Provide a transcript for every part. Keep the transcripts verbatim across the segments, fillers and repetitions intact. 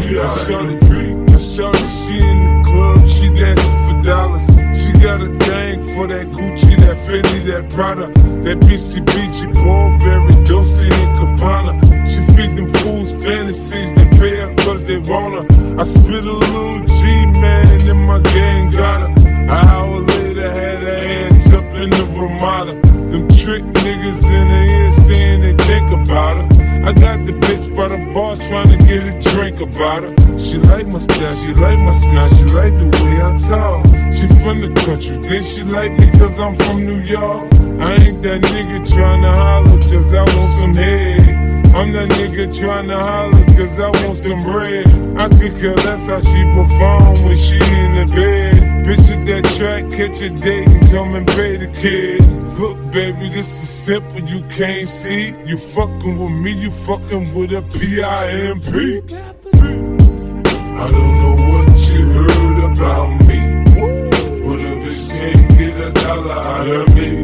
I shorty, I shorty, she in the club, she dancing for dollars. She got a thing for that Gucci, that Fendi, that Prada, that B C B G, Burberry, Dolce and Gabbana. She feed them fools fantasies, they pay her cause they want her. I spit a little G, man, and my gang got her. An hour later, had her ass up in the Ramada. Them trick niggas in her ear saying they think about her. I got the bitch by the bar trying to get a drink about her. She like my style, she like my smile, she like the way I talk. She from the country, then she like me cause I'm from New York. I ain't that nigga tryna holler cause I want some head. I'm that nigga tryna holler cause I want some bread. I could care less how she perform when she in the bed. Bitch at that track, catch a date and come and pay the kid. Look baby, this is simple, you can't see. You fucking with me, you fucking with a P I M P. I don't know what you heard about me, but a bitch can't get a dollar out of me.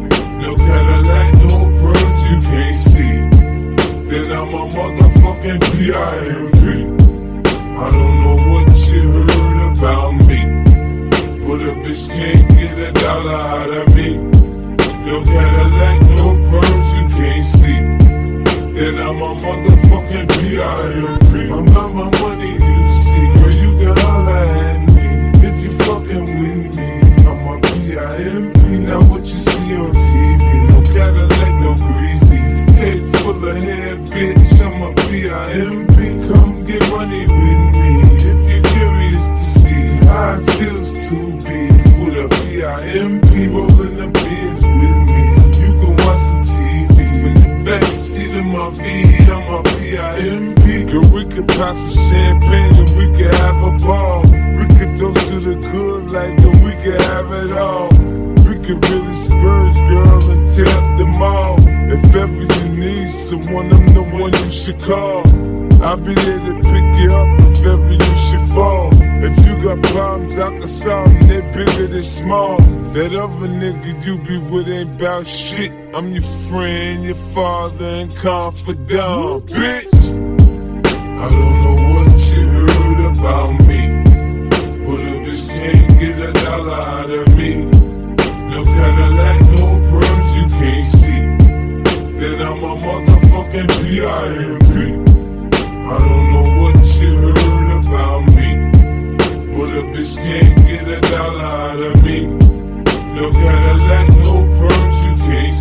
No Cadillac, no perms, you can't see. Then I'm a motherfucking P I M P. I don't know what you heard about me, but a bitch can't get a dollar out of me. No Cadillac, no perms, you can't see. Then I'm a motherfucking P I M P. I'm about my money, you see. Girl, you can holler at me if you fucking with me. I'm a P I M P. Now what you see on T V, no Cadillac, no greasy. Head full of hair, bitch, I'm a P I M P. Come get money with me if you're curious to see how it feels to be with a P I M P. Rolling the beers with me, you can watch some T V from the backseat of my V, I'm a P I M P. Girl, we could pop some champagne and we could have a ball. We could toast to the good life and we could have it all. We could really spurge, girl, and tear up the mall. If ever you need someone, I'm the one you should call. I'll be there to pick you up if ever you should fall. If you got problems, I can solve them, they're bigger than small. That other nigga you be with ain't about shit. I'm your friend, your father, and confidant, bitch. I don't know what you heard about me, but a bitch can't get a dollar out of me. No Cadillac, no perms, you can't see. Then I'm a motherfucking P I M P. I don't know what you heard about me, but a bitch can't get a dollar out of me. No Cadillac, no perms, you can't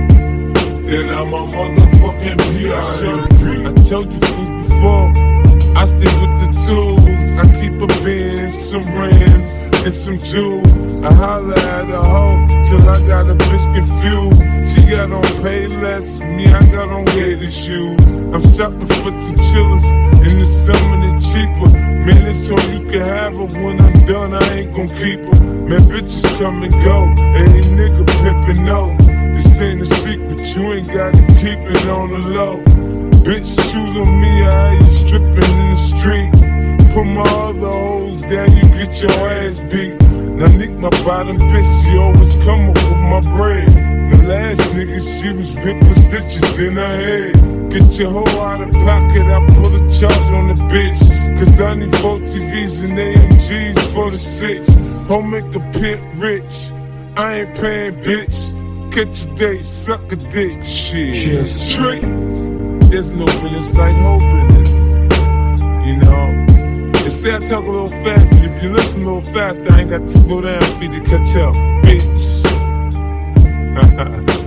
see. Then I'm a motherfucking P I M P. I told you fools before, I stick with the tools. I keep a Benz, some rims, and some jewels. I holler at a hoe till I got a bitch confused. She got on Payless, me I got on gator shoes. I'm shopping for the chillers, in the summer they cheaper. Man, it's so you can have her, when I'm done I ain't gon' keep her. Man, bitches come and go, any nigga pimpin' no. This ain't a secret, you ain't gotta keep it on the low. Bitch, choose on me, I you strippin' in the street. Put my other hoes down, you get your ass beat. Now Nick, my bottom bitch, she always come up with my bread. The last nigga, she was ripping stitches in her head. Get your hoe out of pocket, I put a charge on the bitch. Cause I need four T Vs and A M Gs for the six. Home make a pit rich, I ain't paying bitch. Catch a date, suck a dick, shit. Just trick. There's no business like whole business, you know. They say I talk a little fast, but if you listen a little faster, I ain't got to slow down for you to catch up, bitch.